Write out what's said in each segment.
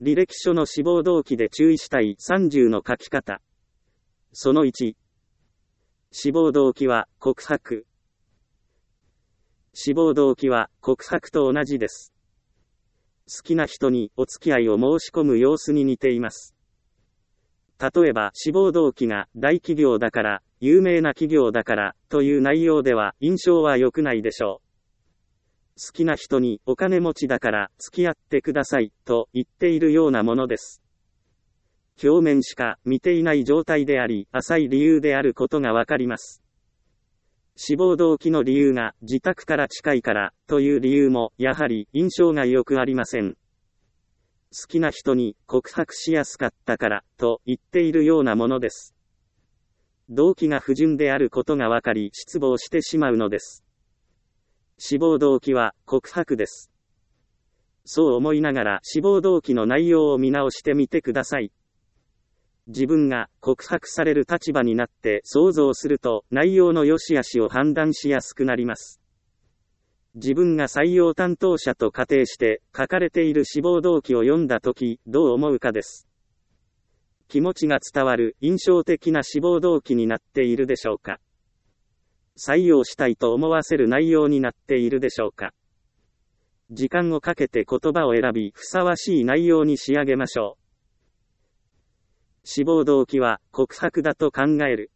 履歴書の志望動機で注意したい30の書き方。その1。志望動機は告白。志望動機は告白と同じです。好きな人にお付き合いを申し込む様子に似ています。例えば志望動機が大企業だから、有名な企業だからという内容では印象は良くないでしょう。好きな人にお金持ちだから付き合ってくださいと言っているようなものです。表面しか見ていない状態であり、浅い理由であることがわかります。志望動機の理由が自宅から近いからという理由もやはり印象が良くありません。好きな人に告白しやすかったからと言っているようなものです。動機が不純であることがわかり失望してしまうのです。志望動機は告白です。そう思いながら志望動機の内容を見直してみてください。自分が告白される立場になって想像すると内容の良し悪しを判断しやすくなります。自分が採用担当者と仮定して書かれている志望動機を読んだときどう思うかです。気持ちが伝わる印象的な志望動機になっているでしょうか。採用したいと思わせる内容になっているでしょうか。時間をかけて言葉を選びふさわしい内容に仕上げましょう。志望動機は告白だと考える。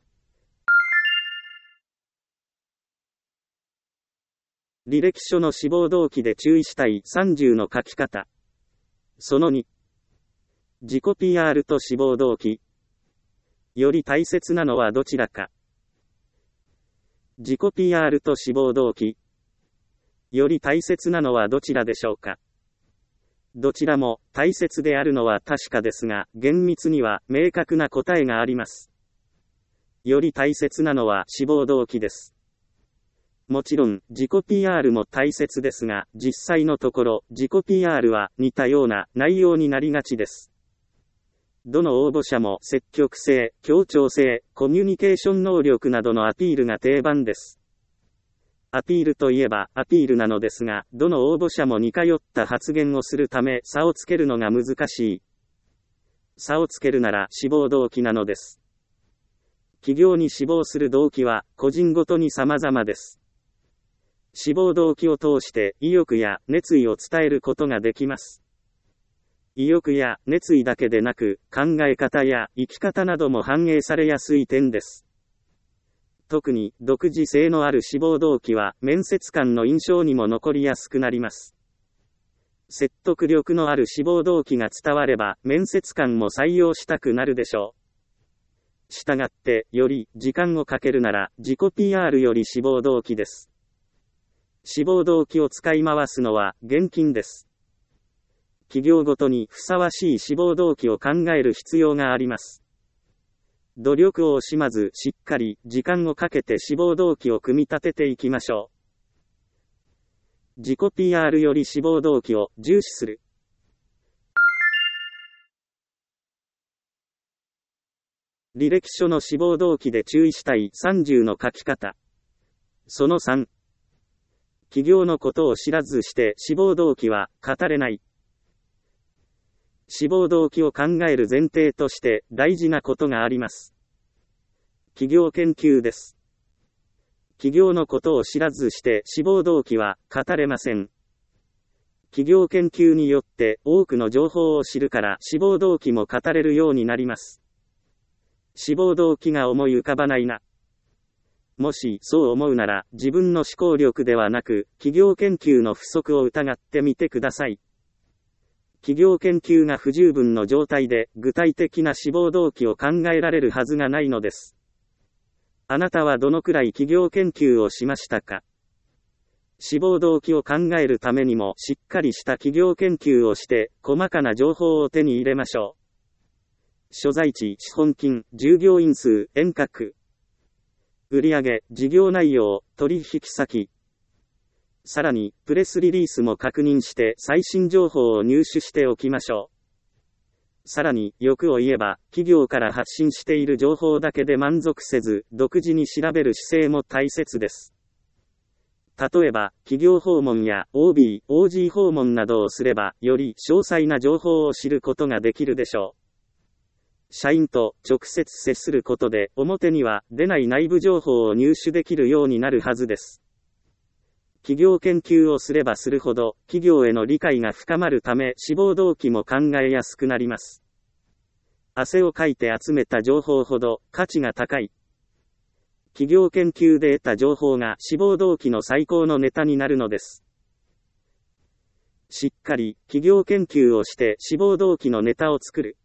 履歴書の志望動機で注意したい30の書き方。その2。自己 PR と志望動機。より大切なのはどちらか。自己 PR と志望動機。より大切なのはどちらでしょうか。どちらも大切であるのは確かですが、厳密には明確な答えがあります。より大切なのは志望動機です。もちろん自己 PR も大切ですが、実際のところ自己 PR は似たような内容になりがちです。どの応募者も積極性、協調性、コミュニケーション能力などのアピールが定番です。アピールといえばアピールなのですが、どの応募者も似通った発言をするため差をつけるのが難しい。差をつけるなら志望動機なのです。企業に志望する動機は個人ごとに様々です。志望動機を通して意欲や熱意を伝えることができます。意欲や熱意だけでなく、考え方や生き方なども反映されやすい点です。特に独自性のある志望動機は面接官の印象にも残りやすくなります。説得力のある志望動機が伝われば面接官も採用したくなるでしょう。したがって、より時間をかけるなら自己 PR より志望動機です。志望動機を使い回すのは厳禁です。企業ごとにふさわしい志望動機を考える必要があります。努力を惜しまずしっかり時間をかけて志望動機を組み立てていきましょう。自己 PR より志望動機を重視する。履歴書の志望動機で注意したい30の書き方。その3。企業のことを知らずして志望動機は語れない。志望動機を考える前提として大事なことがあります。企業研究です。企業のことを知らずして志望動機は語れません。企業研究によって多くの情報を知るから志望動機も語れるようになります。志望動機が思い浮かばないな。もしそう思うなら自分の思考力ではなく企業研究の不足を疑ってみてください。企業研究が不十分の状態で具体的な志望動機を考えられるはずがないのです。あなたはどのくらい企業研究をしましたか？志望動機を考えるためにもしっかりした企業研究をして細かな情報を手に入れましょう。所在地、資本金、従業員数、遠隔、売上、事業内容、取引先。さらに、プレスリリースも確認して最新情報を入手しておきましょう。さらに、欲を言えば、企業から発信している情報だけで満足せず、独自に調べる姿勢も大切です。 例えば、企業訪問や OB、OG 訪問などをすれば、より詳細な情報を知ることができるでしょう。社員と直接接することで、表には出ない内部情報を入手できるようになるはずです。企業研究をすればするほど、企業への理解が深まるため、志望動機も考えやすくなります。汗をかいて集めた情報ほど価値が高い。企業研究で得た情報が志望動機の最高のネタになるのです。しっかり企業研究をして志望動機のネタを作る。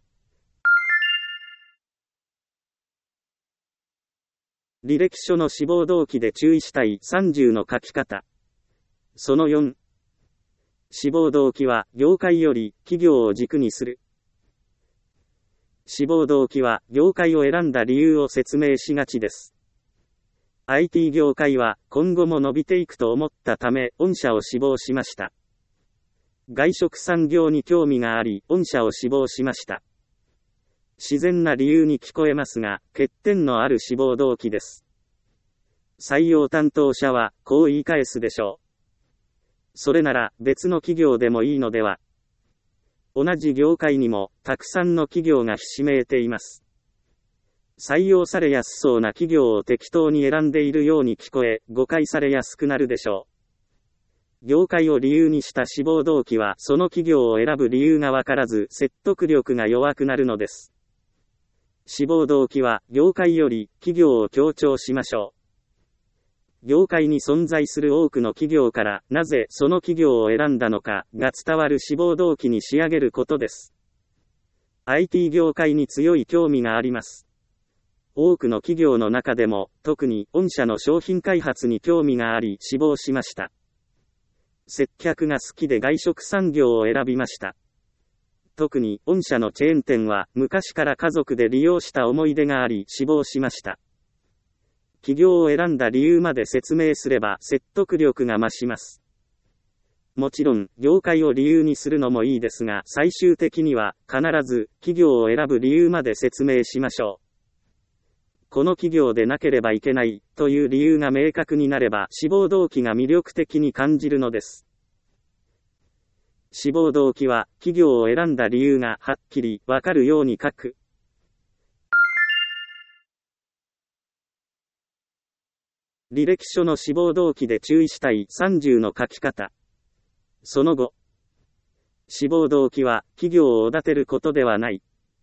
履歴書の志望動機で注意したい30の書き方。その4。志望動機は業界より企業を軸にする。志望動機は業界を選んだ理由を説明しがちです。IT 業界は今後も伸びていくと思ったため、御社を志望しました。外食産業に興味があり、御社を志望しました。自然な理由に聞こえますが、欠点のある志望動機です。採用担当者は、こう言い返すでしょう。それなら、別の企業でもいいのでは。同じ業界にも、たくさんの企業がひしめいています。採用されやすそうな企業を適当に選んでいるように聞こえ、誤解されやすくなるでしょう。業界を理由にした志望動機は、その企業を選ぶ理由がわからず、説得力が弱くなるのです。志望動機は、業界より企業を強調しましょう。業界に存在する多くの企業から、なぜその企業を選んだのかが伝わる志望動機に仕上げることです。IT 業界に強い興味があります。多くの企業の中でも、特に御社の商品開発に興味があり、志望しました。接客が好きで外食産業を選びました。特に、御社のチェーン店は、昔から家族で利用した思い出があり、志望しました。企業を選んだ理由まで説明すれば、説得力が増します。もちろん、業界を理由にするのもいいですが、最終的には、必ず、企業を選ぶ理由まで説明しましょう。この企業でなければいけない、という理由が明確になれば、志望動機が魅力的に感じるのです。志望動機は、企業を選んだ理由がはっきりわかるように書く。履歴書の志望動機で注意したい30の書き方。その後。志望動機は、企業をおだてることではない。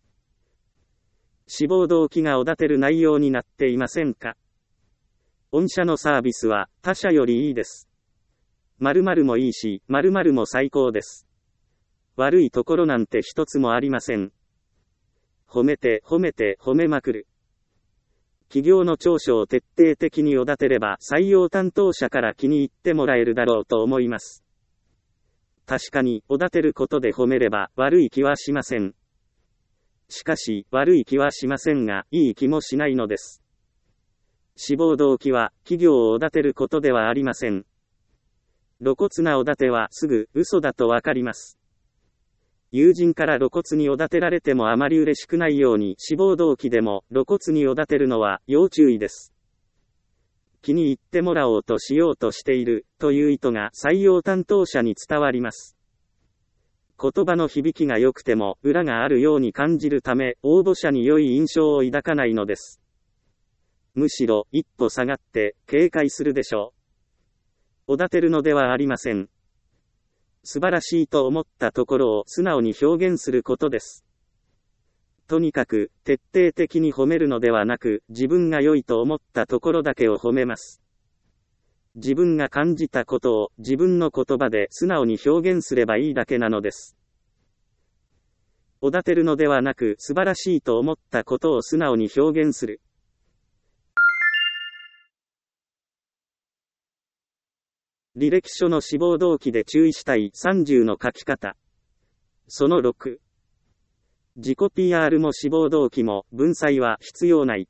志望動機がおだてる内容になっていませんか？御社のサービスは、他社よりいいです。〇〇もいいし、〇〇も最高です。悪いところなんて一つもありません。褒めて褒めて褒めまくる。企業の長所を徹底的におだてれば採用担当者から気に入ってもらえるだろうと思います。確かに、おだてることで褒めれば悪い気はしません。しかし、悪い気はしませんが、いい気もしないのです。志望動機は、企業をおだてることではありません。露骨なおだてはすぐ嘘だとわかります。友人から露骨におだてられてもあまり嬉しくないように志望動機でも露骨におだてるのは要注意です。気に入ってもらおうとしようとしているという意図が採用担当者に伝わります。言葉の響きが良くても裏があるように感じるため応募者に良い印象を抱かないのです。むしろ一歩下がって警戒するでしょう。おだてるのではありません。素晴らしいと思ったところを素直に表現することです。とにかく、徹底的に褒めるのではなく、自分が良いと思ったところだけを褒めます。自分が感じたことを自分の言葉で素直に表現すればいいだけなのです。おだてるのではなく、素晴らしいと思ったことを素直に表現する。履歴書の志望動機で注意したい30の書き方。その6。自己 PR も志望動機も文才は必要ない。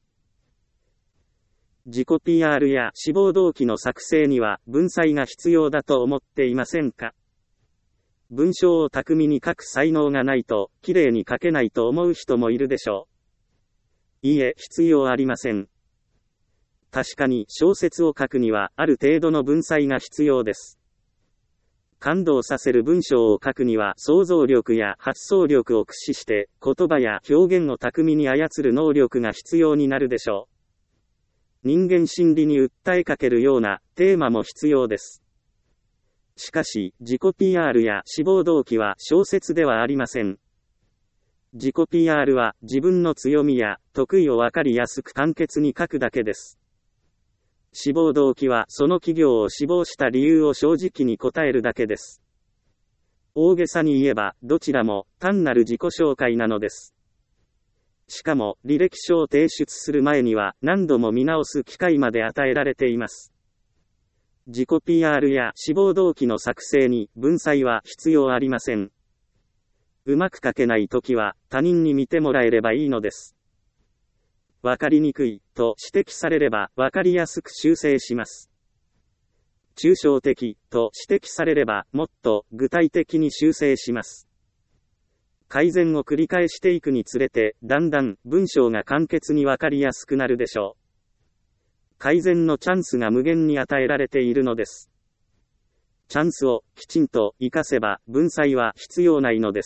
自己 PR や志望動機の作成には文才が必要だと思っていませんか？文章を巧みに書く才能がないと綺麗に書けないと思う人もいるでしょう。いいえ、必要ありません。 確かに小説を書くにはある程度の文才が必要です。感動させる文章を書くには想像力や発想力を駆使して言葉や表現を巧みに操る能力が必要になるでしょう。人間心理に訴えかけるようなテーマも必要です。しかし、自己 PR や志望動機は小説ではありません。自己 PR は自分の強みや得意をわかりやすく簡潔に書くだけです。志望動機はその企業を志望した理由を正直に答えるだけです。大げさに言えば、どちらも単なる自己紹介なのです。しかも、履歴書を提出する前には何度も見直す機会まで与えられています。自己 PR や志望動機の作成に文才は必要ありません。うまく書けないときは他人に見てもらえればいいのです。わかりにくいと指摘されればわかりやすく修正します。抽象的と指摘されればもっと具体的に修正します。改善を繰り返していくにつれてだんだん文章が簡潔にわかりやすくなるでしょう。改善のチャンスが無限に与えられているのです。チャンスをきちんと活かせば文才は必要ないのです。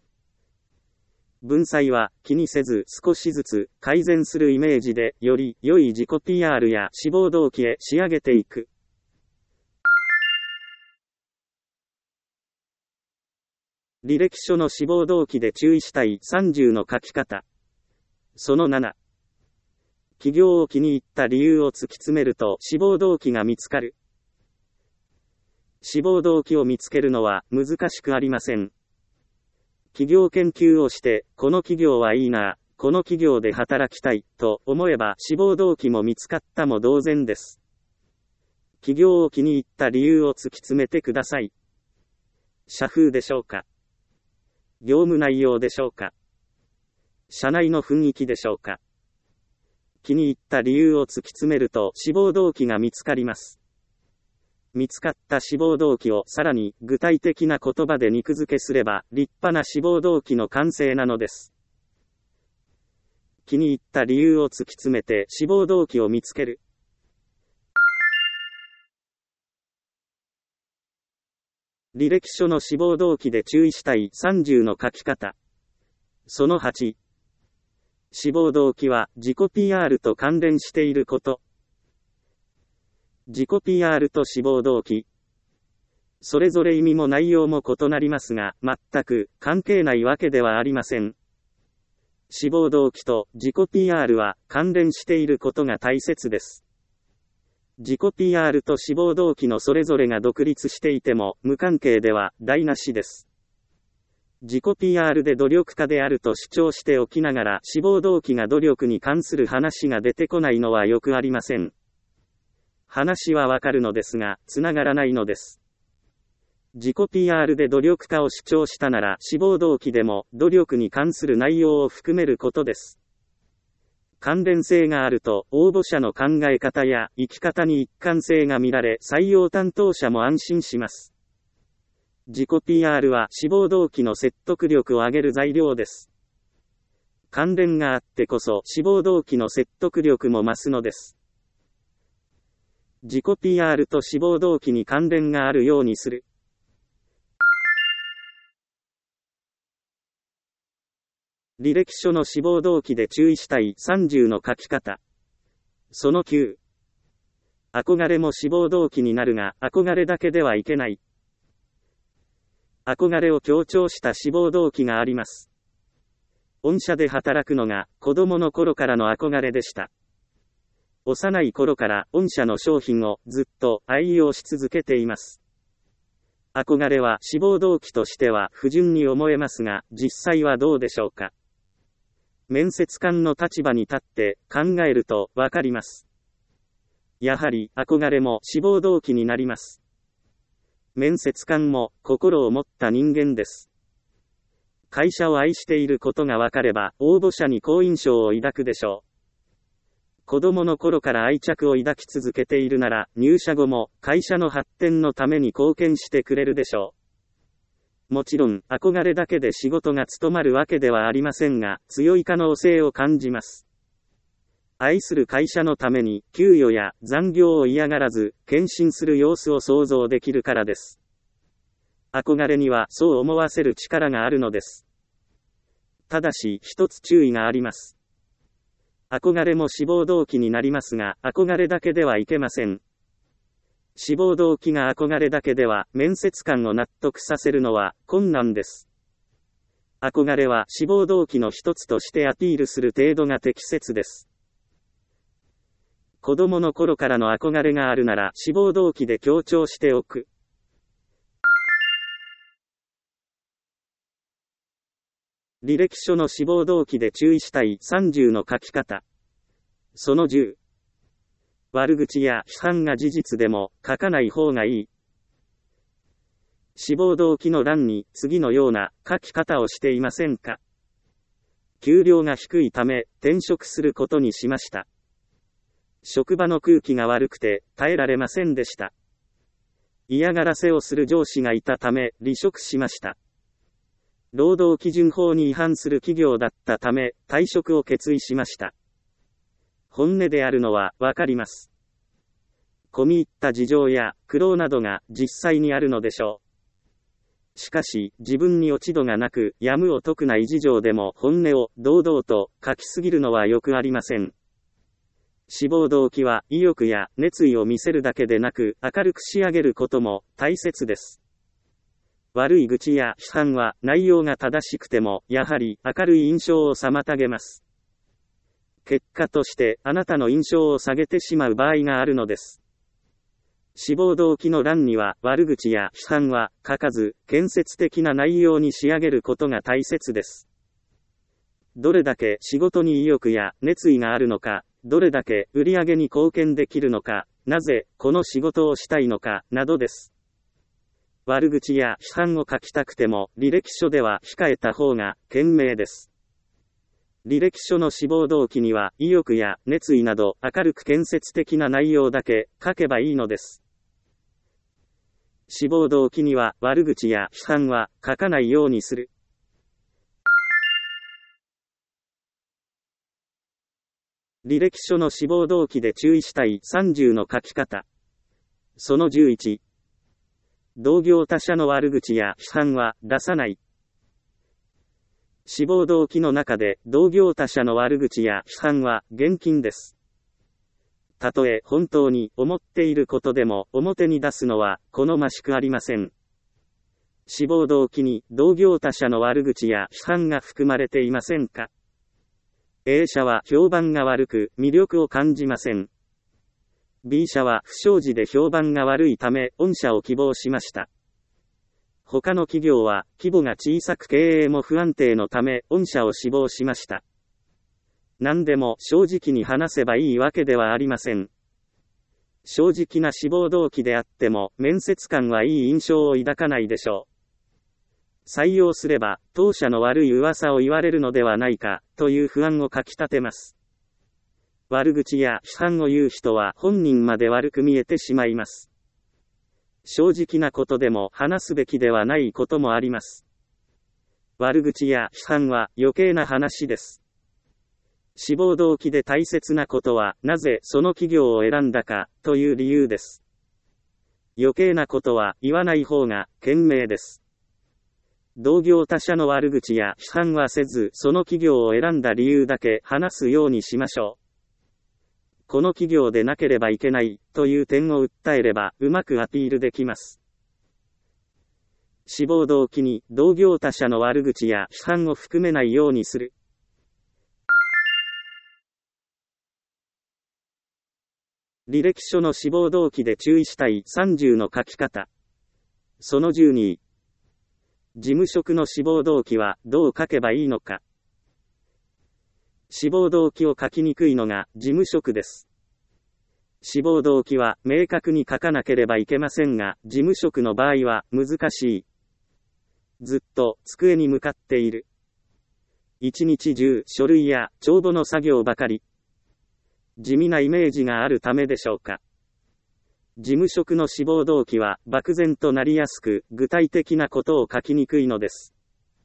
文才は気にせず少しずつ改善するイメージでより良い自己 PR や志望動機へ仕上げていく。履歴書の志望動機で注意したい30の書き方。その7。企業を気に入った理由を突き詰めると志望動機が見つかる。志望動機を見つけるのは難しくありません。企業研究をして、この企業はいいな、この企業で働きたい、と思えば志望動機も見つかったも同然です。企業を気に入った理由を突き詰めてください。社風でしょうか？業務内容でしょうか？社内の雰囲気でしょうか？気に入った理由を突き詰めると志望動機が見つかります。見つかった志望動機をさらに具体的な言葉で肉付けすれば立派な志望動機の完成なのです。気に入った理由を突き詰めて志望動機を見つける。履歴書の志望動機で注意したい30の書き方。その8。志望動機は自己 PR と関連していること。自己 PR と志望動機。それぞれ意味も内容も異なりますが、全く関係ないわけではありません。志望動機と自己 PR は関連していることが大切です。自己 PR と志望動機のそれぞれが独立していても無関係では台無しです。自己 PR で努力家であると主張しておきながら志望動機が努力に関する話が出てこないのはよくありません。話はわかるのですが、つながらないのです。自己 PR で努力家を主張したなら志望動機でも努力に関する内容を含めることです。関連性があると応募者の考え方や生き方に一貫性が見られ採用担当者も安心します。自己 PR は志望動機の説得力を上げる材料です。関連があってこそ志望動機の説得力も増すのです。自己 PR と志望動機に関連があるようにする。履歴書の志望動機で注意したい30の書き方。その9。憧れも志望動機になるが、憧れだけではいけない。憧れを強調した志望動機があります。御社で働くのが子供の頃からの憧れでした。幼い頃から御社の商品をずっと愛用し続けています。憧れは志望動機としては不純に思えますが、実際はどうでしょうか。面接官の立場に立って考えるとわかります。やはり憧れも志望動機になります。面接官も心を持った人間です。会社を愛していることがわかれば応募者に好印象を抱くでしょう。子供の頃から愛着を抱き続けているなら入社後も会社の発展のために貢献してくれるでしょう。もちろん憧れだけで仕事が務まるわけではありませんが、強い可能性を感じます。 愛する会社のために給与や残業を嫌がらず献身する様子を想像できるからです。憧れにはそう思わせる力があるのです。ただし一つ注意があります。憧れも志望動機になりますが、憧れだけではいけません。志望動機が憧れだけでは面接官を納得させるのは困難です。憧れは志望動機の一つとしてアピールする程度が適切です。子供の頃からの憧れがあるなら志望動機で強調しておく。履歴書の志望動機で注意したい30の書き方。その10。悪口や批判が事実でも書かない方がいい。志望動機の欄に次のような書き方をしていませんか？給料が低いため転職することにしました。職場の空気が悪くて耐えられませんでした。嫌がらせをする上司がいたため離職しました。労働基準法に違反する企業だったため退職を決意しました。本音であるのはわかります。込み入った事情や苦労などが実際にあるのでしょう。しかし自分に落ち度がなくやむを得くない事情でも本音を堂々と書きすぎるのはよくありません。志望動機は意欲や熱意を見せるだけでなく明るく仕上げることも大切です。悪い愚痴や批判は内容が正しくてもやはり明るい印象を妨げます。結果としてあなたの印象を下げてしまう場合があるのです。志望動機の欄には悪口や批判は書かず建設的な内容に仕上げることが大切です。どれだけ仕事に意欲や熱意があるのか、どれだけ売り上げに貢献できるのか、なぜこの仕事をしたいのかなどです。悪口や批判を書きたくても履歴書では控えた方が賢明です。履歴書の志望動機には意欲や熱意など明るく建設的な内容だけ書けばいいのです。志望動機には悪口や批判は書かないようにする。履歴書の志望動機で注意したい30の書き方。その11。同業他社の悪口や批判は出さない。志望動機の中で同業他社の悪口や批判は厳禁です。たとえ本当に思っていることでも表に出すのは好ましくありません。志望動機に同業他社の悪口や批判が含まれていませんか？A 社は評判が悪く魅力を感じません。B 社は不祥事で評判が悪いため御社を希望しました。他の企業は規模が小さく経営も不安定のため御社を志望しました。何でも正直に話せばいいわけではありません。正直な志望動機であっても面接官はいい印象を抱かないでしょう。採用すれば当社の悪い噂を言われるのではないかという不安をかき立てます。悪口や批判を言う人は本人まで悪く見えてしまいます。正直なことでも話すべきではないこともあります。悪口や批判は余計な話です。志望動機で大切なことはなぜその企業を選んだかという理由です。余計なことは言わない方が賢明です。同業他社の悪口や批判はせずその企業を選んだ理由だけ話すようにしましょう。この企業でなければいけないという点を訴えればうまくアピールできます。志望動機に同業他社の悪口や批判を含めないようにする。履歴書の志望動機で注意したい30の書き方。その12。事務職の志望動機はどう書けばいいのか。志望動機を書きにくいのが事務職です。志望動機は明確に書かなければいけませんが、事務職の場合は難しい。ずっと机に向かっている。一日中書類や帳簿の作業ばかり。地味なイメージがあるためでしょうか。事務職の志望動機は漠然となりやすく、具体的なことを書きにくいのです。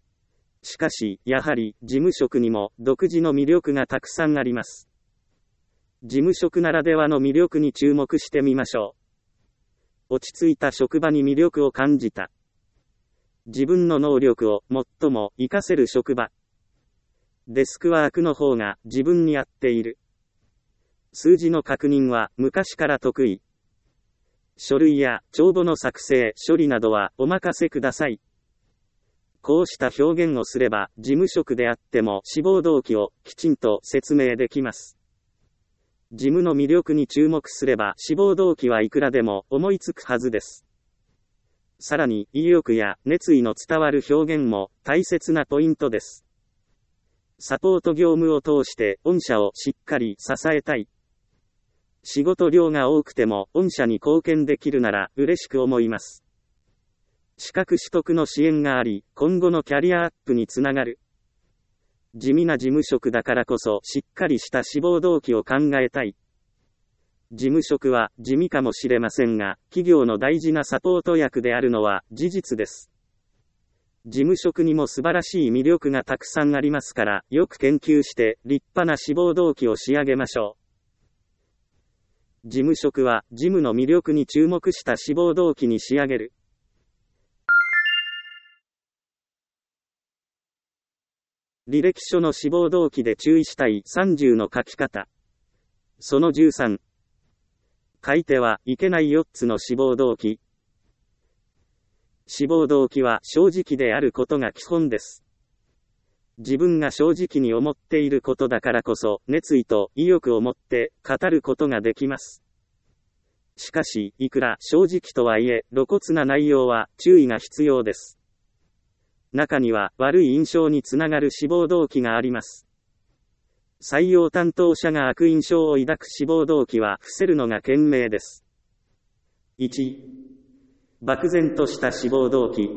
しかし、やはり事務職にも独自の魅力がたくさんあります。 事務職ならではの魅力に注目してみましょう。落ち着いた職場に魅力を感じた。自分の能力を最も活かせる職場。デスクワークの方が自分に合っている。数字の確認は昔から得意。書類や帳簿の作成、処理などはお任せください。こうした表現をすれば、事務職であっても志望動機をきちんと説明できます。事務の魅力に注目すれば志望動機はいくらでも思いつくはずです。さらに、意欲や熱意の伝わる表現も大切なポイントです。サポート業務を通して御社をしっかり支えたい。仕事量が多くても御社に貢献できるなら嬉しく思います。資格取得の支援があり、今後のキャリアアップにつながる。地味な事務職だからこそしっかりした志望動機を考えたい。事務職は地味かもしれませんが、企業の大事なサポート役であるのは事実です。事務職にも素晴らしい魅力がたくさんありますから、よく研究して立派な志望動機を仕上げましょう。事務職は事務の魅力に注目した志望動機に仕上げる。履歴書の志望動機で注意したい30の書き方。その13。書いてはいけない4つの志望動機。志望動機は正直であることが基本です。自分が正直に思っていることだからこそ、熱意と意欲を持って語ることができます。しかし、いくら正直とはいえ、露骨な内容は注意が必要です。中には悪い印象につながる志望動機があります。採用担当者が悪印象を抱く志望動機は伏せるのが賢明です。1、漠然とした志望動機。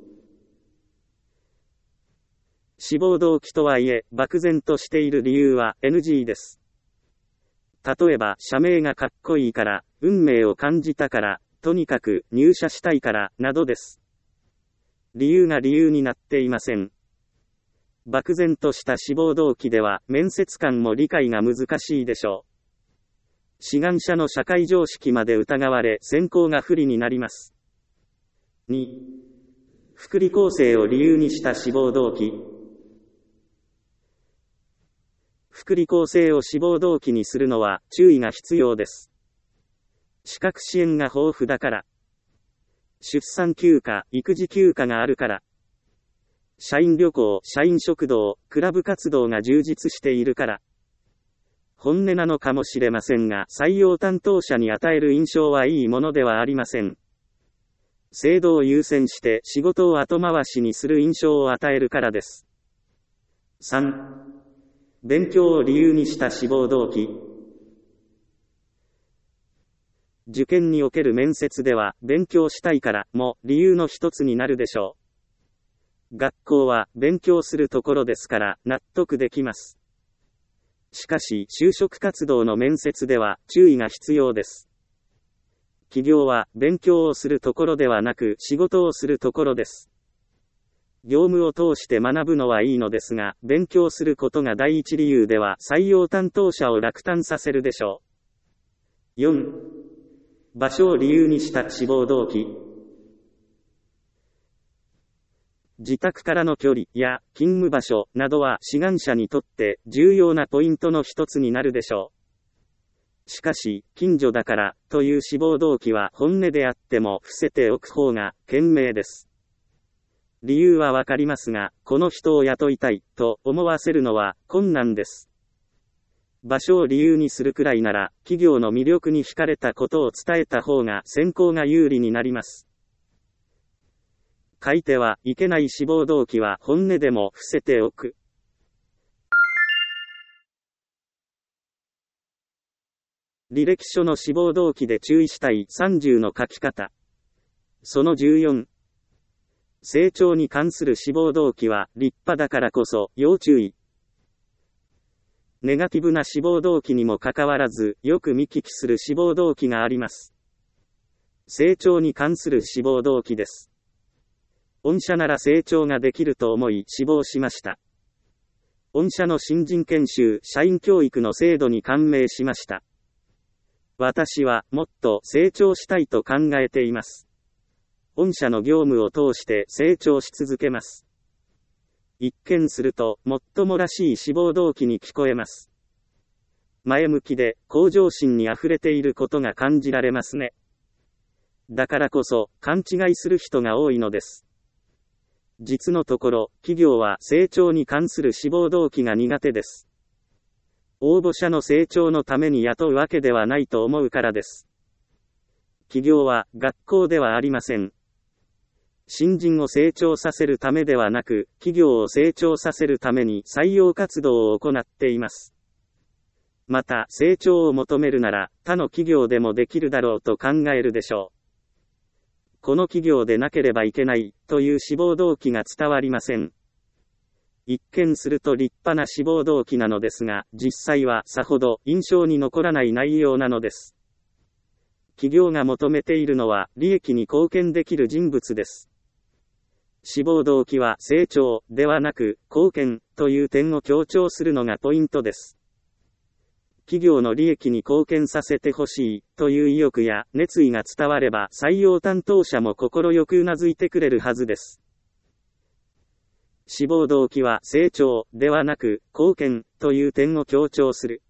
志望動機とはいえ、漠然としている理由は NG です。例えば、社名がかっこいいから、運命を感じたから、とにかく入社したいから、などです。理由が理由になっていません。漠然とした志望動機では、面接官も理解が難しいでしょう。志願者の社会常識まで疑われ、選考が不利になります。2、福利厚生を理由にした志望動機。福利厚生を志望動機にするのは注意が必要です。資格支援が豊富だから。出産休暇、育児休暇があるから。社員旅行、社員食堂、クラブ活動が充実しているから。本音なのかもしれませんが、採用担当者に与える印象はいいものではありません。制度を優先して仕事を後回しにする印象を与えるからです。3、勉強を理由にした志望動機。受験における面接では、勉強したいからも理由の一つになるでしょう。学校は勉強するところですから納得できます。しかし、就職活動の面接では注意が必要です。企業は勉強をするところではなく仕事をするところです。業務を通して学ぶのはいいのですが、勉強することが第一理由では採用担当者を落胆させるでしょう。4、場所を理由にした志望動機。自宅からの距離や勤務場所などは志願者にとって重要なポイントの一つになるでしょう。しかし、近所だからという志望動機は本音であっても伏せておく方が賢明です。理由はわかりますが、この人を雇いたいと思わせるのは困難です。場所を理由にするくらいなら、企業の魅力に惹かれたことを伝えた方が選考が有利になります。書いてはいけない志望動機は本音でも伏せておく。履歴書の志望動機で注意したい30の書き方。その14。成長に関する志望動機は立派だからこそ要注意。ネガティブな志望動機にもかかわらず、よく見聞きする志望動機があります。成長に関する志望動機です。御社なら成長ができると思い志望しました。 御社の新人研修、社員教育の制度に感銘しました。私はもっと成長したいと考えています。御社の業務を通して成長し続けます。一見すると、もっともらしい志望動機に聞こえます。前向きで、向上心に溢れていることが感じられますね。だからこそ、勘違いする人が多いのです。実のところ、企業は成長に関する志望動機が苦手です。応募者の成長のために雇うわけではないと思うからです。企業は学校ではありません。新人を成長させるためではなく、企業を成長させるために採用活動を行っています。また、成長を求めるなら、他の企業でもできるだろうと考えるでしょう。この企業でなければいけない、という志望動機が伝わりません。一見すると立派な志望動機なのですが、実際はさほど印象に残らない内容なのです。企業が求めているのは、利益に貢献できる人物です。志望動機は成長ではなく貢献という点を強調するのがポイントです。企業の利益に貢献させてほしいという意欲や熱意が伝われば採用担当者も心よくうなずいてくれるはずです。志望動機は成長ではなく貢献という点を強調する。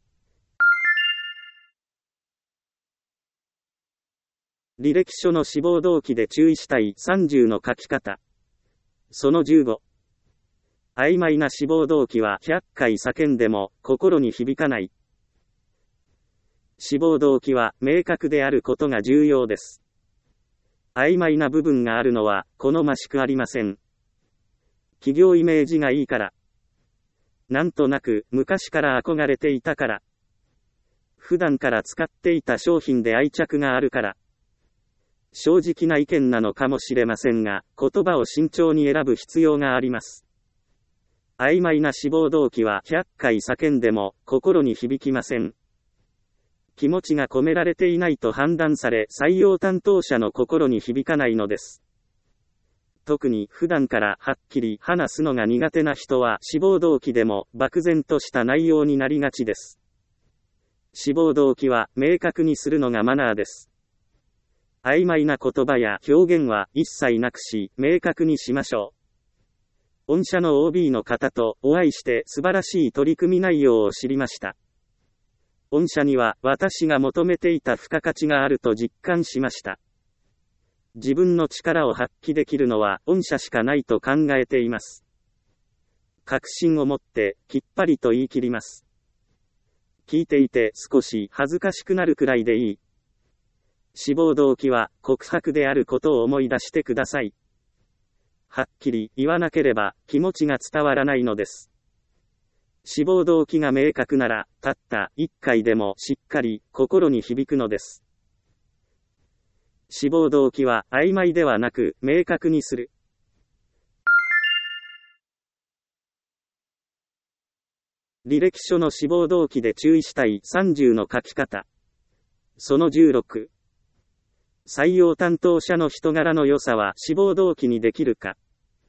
履歴書の志望動機で注意したい30の書き方。その15。曖昧な志望動機は100回叫んでも心に響かない。志望動機は明確であることが重要です。曖昧な部分があるのは好ましくありません。企業イメージがいいから。なんとなく昔から憧れていたから。普段から使っていた商品で愛着があるから。正直な意見なのかもしれませんが、言葉を慎重に選ぶ必要があります。曖昧な志望動機は100回叫んでも心に響きません。気持ちが込められていないと判断され、採用担当者の心に響かないのです。特に普段からはっきり話すのが苦手な人は志望動機でも漠然とした内容になりがちです。志望動機は明確にするのがマナーです。曖昧な言葉や表現は一切なくし、明確にしましょう。御社の OB の方とお会いして素晴らしい取り組み内容を知りました。御社には私が求めていた付加価値があると実感しました。自分の力を発揮できるのは御社しかないと考えています。確信を持ってきっぱりと言い切ります。聞いていて少し恥ずかしくなるくらいでいい。志望動機は告白であることを思い出してください。はっきり言わなければ気持ちが伝わらないのです。志望動機が明確なら、たった1回でもしっかり心に響くのです。志望動機は曖昧ではなく明確にする。履歴書の志望動機で注意したい30の書き方。その16。採用担当者の人柄の良さは志望動機にできるか。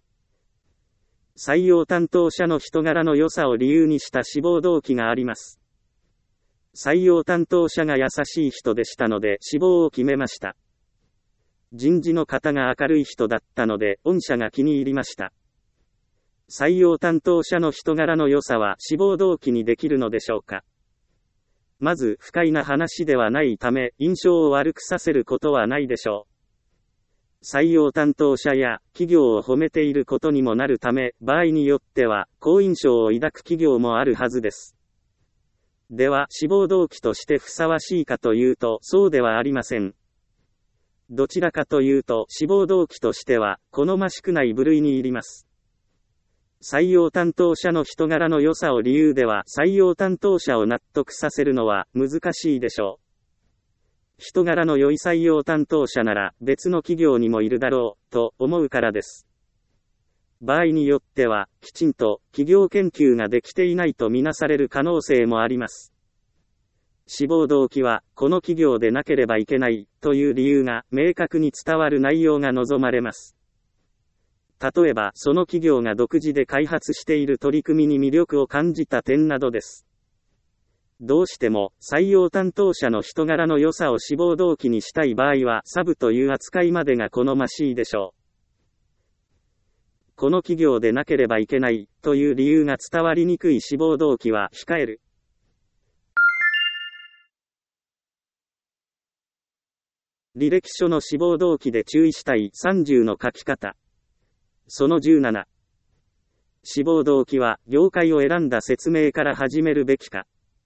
採用担当者の人柄の良さを理由にした志望動機があります。採用担当者が優しい人でしたので志望を決めました。人事の方が明るい人だったので御社が気に入りました。採用担当者の人柄の良さは志望動機にできるのでしょうか。まず不快な話ではないため印象を悪くさせることはないでしょう。採用担当者や企業を褒めていることにもなるため、場合によっては好印象を抱く企業もあるはずです。では志望動機としてふさわしいかというとそうではありません。どちらかというと志望動機としては好ましくない部類に入ります。採用担当者の人柄の良さを理由では採用担当者を納得させるのは難しいでしょう。人柄の良い採用担当者なら別の企業にもいるだろうと思うからです。場合によってはきちんと企業研究ができていないとみなされる可能性もあります。志望動機はこの企業でなければいけないという理由が明確に伝わる内容が望まれます。 例えばその企業が独自で開発している取り組みに魅力を感じた点などです。どうしても採用担当者の人柄の良さを志望動機にしたい場合はサブという扱いまでが好ましいでしょう。この企業でなければいけないという理由が伝わりにくい志望動機は控える。履歴書の志望動機で注意したい30の書き方。その17。志望動機は業界を選んだ説明から始めるべきか。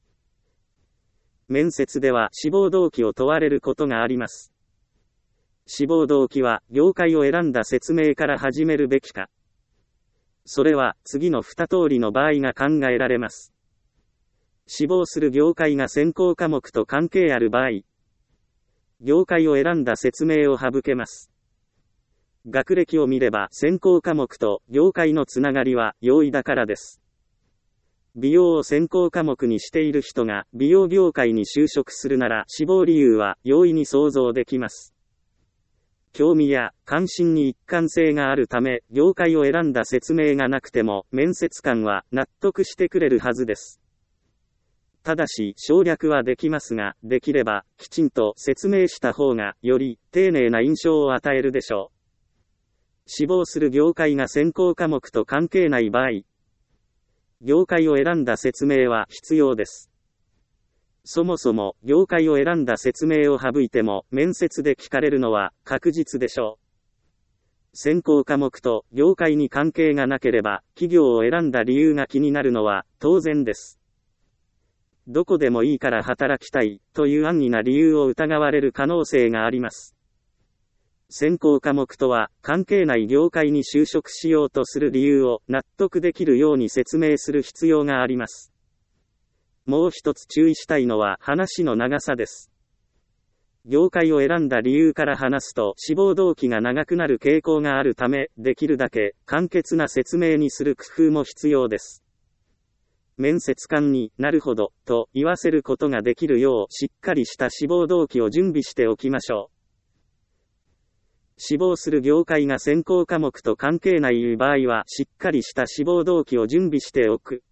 面接では志望動機を問われることがあります。志望動機は業界を選んだ説明から始めるべきか。それは次の2通りの場合が考えられます。志望する業界が専攻科目と関係ある場合、業界を選んだ説明を省けます。学歴を見れば専攻科目と業界のつながりは容易だからです。美容を専攻科目にしている人が美容業界に就職するなら志望理由は容易に想像できます。興味や関心に一貫性があるため、業界を選んだ説明がなくても面接官は納得してくれるはずです。ただし省略はできますが、できればきちんと説明した方がより丁寧な印象を与えるでしょう。志望する業界が専攻科目と関係ない場合、業界を選んだ説明は必要です。そもそも業界を選んだ説明を省いても面接で聞かれるのは確実でしょう。専攻科目と業界に関係がなければ企業を選んだ理由が気になるのは当然です。どこでもいいから働きたいという安易な理由を疑われる可能性があります。専攻科目とは関係ない業界に就職しようとする理由を納得できるように説明する必要があります。もう一つ注意したいのは話の長さです。業界を選んだ理由から話すと志望動機が長くなる傾向があるため、できるだけ簡潔な説明にする工夫も必要です。面接官になるほどと言わせることができるようしっかりした志望動機を準備しておきましょう。志望する業界が専攻科目と関係ない場合はしっかりした志望動機を準備しておく。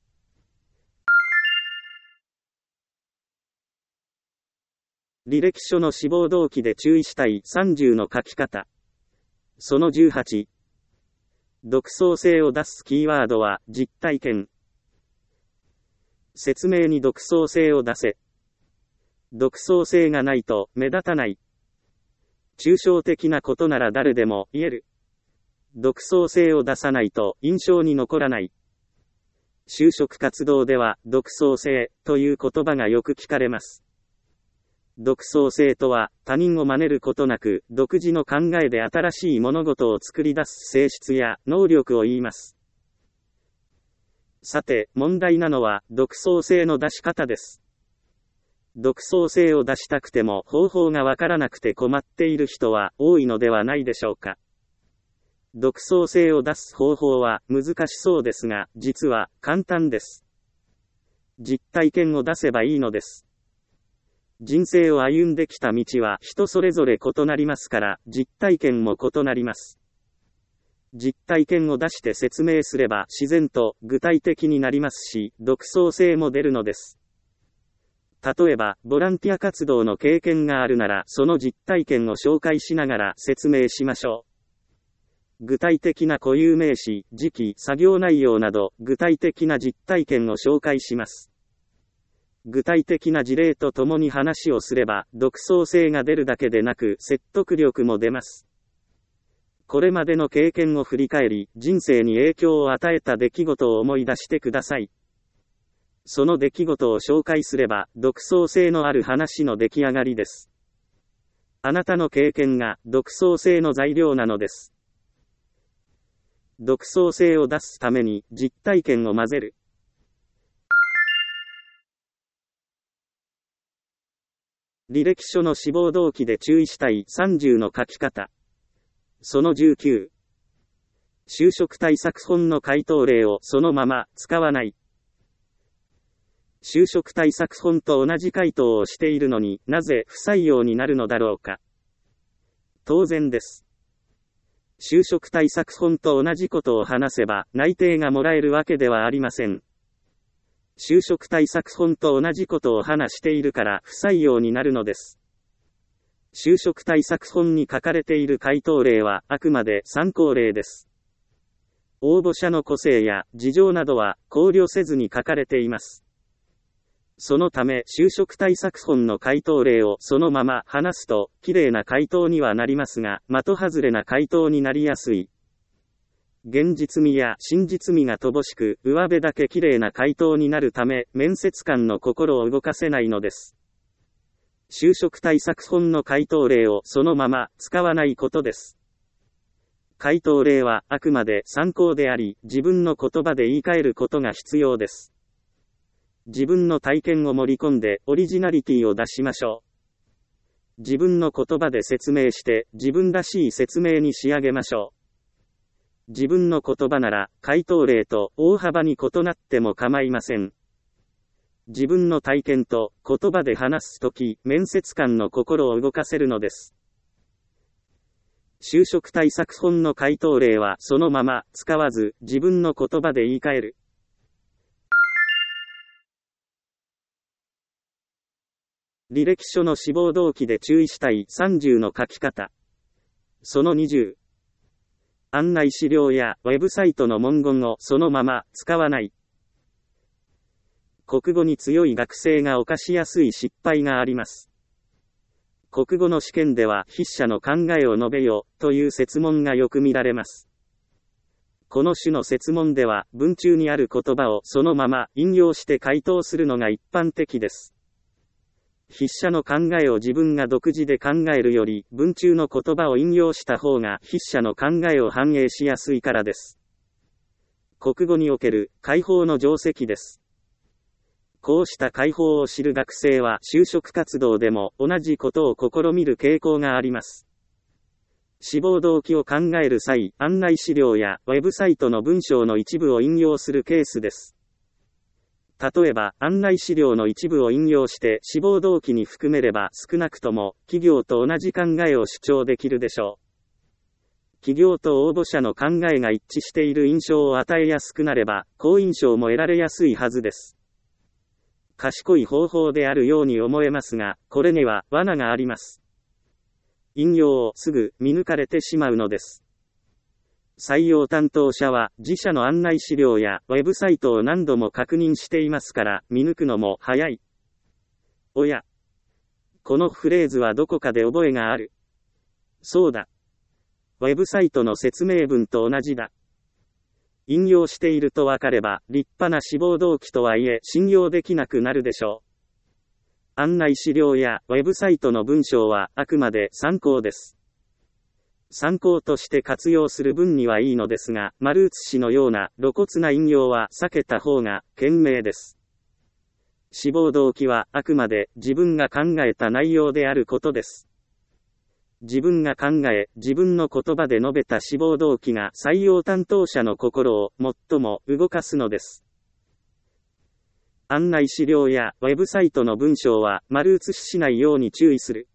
履歴書の志望動機で注意したい30の書き方。その18。独創性を出すキーワードは実体験。説明に独創性を出せ。独創性がないと目立たない。抽象的なことなら誰でも言える。独創性を出さないと印象に残らない。就職活動では独創性という言葉がよく聞かれます。独創性とは他人を真似ることなく独自の考えで新しい物事を作り出す性質や能力を言います。さて、問題なのは独創性の出し方です。独創性を出したくても方法がわからなくて困っている人は多いのではないでしょうか。独創性を出す方法は難しそうですが、実は簡単です。実体験を出せばいいのです。人生を歩んできた道は人それぞれ異なりますから、実体験も異なります。実体験を出して説明すれば自然と具体的になりますし、独創性も出るのです。例えば、ボランティア活動の経験があるなら、その実体験を紹介しながら説明しましょう。具体的な固有名詞、時期、作業内容など、具体的な実体験を紹介します。具体的な事例とともに話をすれば、独創性が出るだけでなく、説得力も出ます。これまでの経験を振り返り、人生に影響を与えた出来事を思い出してください。その出来事を紹介すれば、独創性のある話の出来上がりです。あなたの経験が独創性の材料なのです。独創性を出すために実体験を混ぜる。履歴書の志望動機で注意したい30の書き方。その19。就職対策本の回答例をそのまま使わない。就職対策本と同じ回答をしているのになぜ不採用になるのだろうか。当然です。 就職対策本と同じことを話せば内定がもらえるわけではありません。就職対策本と同じことを話しているから不採用になるのです。就職対策本に書かれている回答例はあくまで参考例です。応募者の個性や事情などは考慮せずに書かれています。そのため就職対策本の回答例をそのまま話すと綺麗な回答にはなりますが、的外れな回答になりやすい。現実味や真実味が乏しく、上辺だけ綺麗な回答になるため、面接官の心を動かせないのです。就職対策本の回答例をそのまま使わないことです。回答例はあくまで参考であり、自分の言葉で言い換えることが必要です。自分の体験を盛り込んでオリジナリティを出しましょう。自分の言葉で説明して自分らしい説明に仕上げましょう。自分の言葉なら回答例と大幅に異なっても構いません。自分の体験と言葉で話すとき、面接官の心を動かせるのです。就職対策本の回答例はそのまま使わず、自分の言葉で言い換える。履歴書の志望動機で注意したい30の書き方。その20。案内資料やウェブサイトの文言をそのまま使わない。国語に強い学生が犯しやすい失敗があります。国語の試験では筆者の考えを述べよという設問がよく見られます。この種の設問では文中にある言葉をそのまま引用して回答するのが一般的です。筆者の考えを自分が独自で考えるより文中の言葉を引用した方が筆者の考えを反映しやすいからです。国語における解放の定石です。こうした解放を知る学生は就職活動でも同じことを試みる傾向があります。志望動機を考える際、案内資料やウェブサイトの文章の一部を引用するケースです。例えば、案内資料の一部を引用して志望動機に含めれば少なくとも企業と同じ考えを主張できるでしょう。企業と応募者の考えが一致している印象を与えやすくなれば、好印象も得られやすいはずです。賢い方法であるように思えますが、これには罠があります。引用をすぐ見抜かれてしまうのです。採用担当者は自社の案内資料やウェブサイトを何度も確認していますから見抜くのも早い。おや、このフレーズはどこかで覚えがある。そうだ。ウェブサイトの説明文と同じだ。引用しているとわかれば立派な志望動機とはいえ信用できなくなるでしょう。案内資料やウェブサイトの文章はあくまで参考です。参考として活用する分にはいいのですが、丸写しのような露骨な引用は避けた方が賢明です。志望動機はあくまで自分が考えた内容であることです。自分が考え、自分の言葉で述べた志望動機が採用担当者の心を最も動かすのです。案内資料やウェブサイトの文章は丸写ししないように注意する。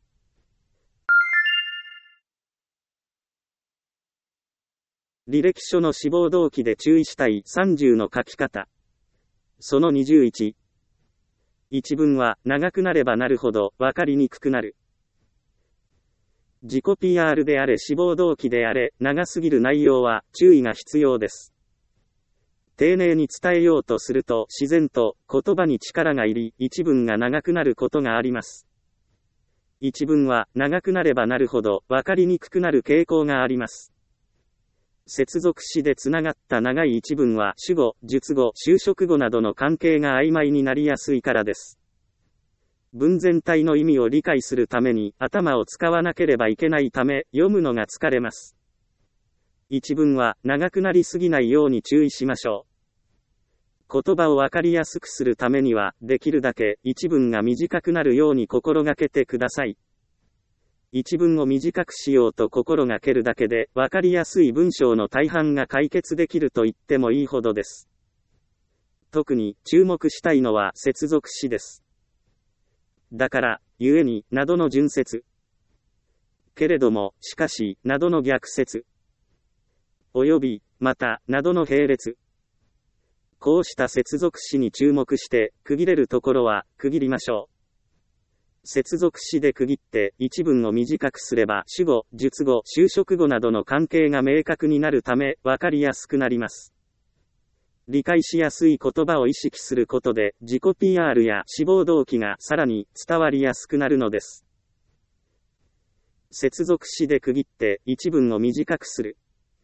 履歴書の志望動機で注意したい30の書き方。その21。一文は長くなればなるほど分かりにくくなる。自己 PR であれ志望動機であれ、長すぎる内容は注意が必要です。丁寧に伝えようとすると自然と言葉に力が入り、一文が長くなることがあります。一文は長くなればなるほど分かりにくくなる傾向があります。接続詞でつながった長い一文は主語、述語、修飾語などの関係が曖昧になりやすいからです。文全体の意味を理解するために頭を使わなければいけないため、読むのが疲れます。一文は長くなりすぎないように注意しましょう。言葉をわかりやすくするためには、できるだけ一文が短くなるように心がけてください。一文を短くしようと心がけるだけで、わかりやすい文章の大半が解決できると言ってもいいほどです。特に注目したいのは接続詞です。だから、故に、などの順接。けれども、しかし、などの逆接。 及び、また、などの並列。こうした接続詞に注目して、区切れるところは、区切りましょう。接続詞で区切って一文を短くすれば主語、述語、修飾語などの関係が明確になるため分かりやすくなります。理解しやすい言葉を意識することで自己 PR や志望動機がさらに伝わりやすくなるのです。接続詞で区切って一文を短くする。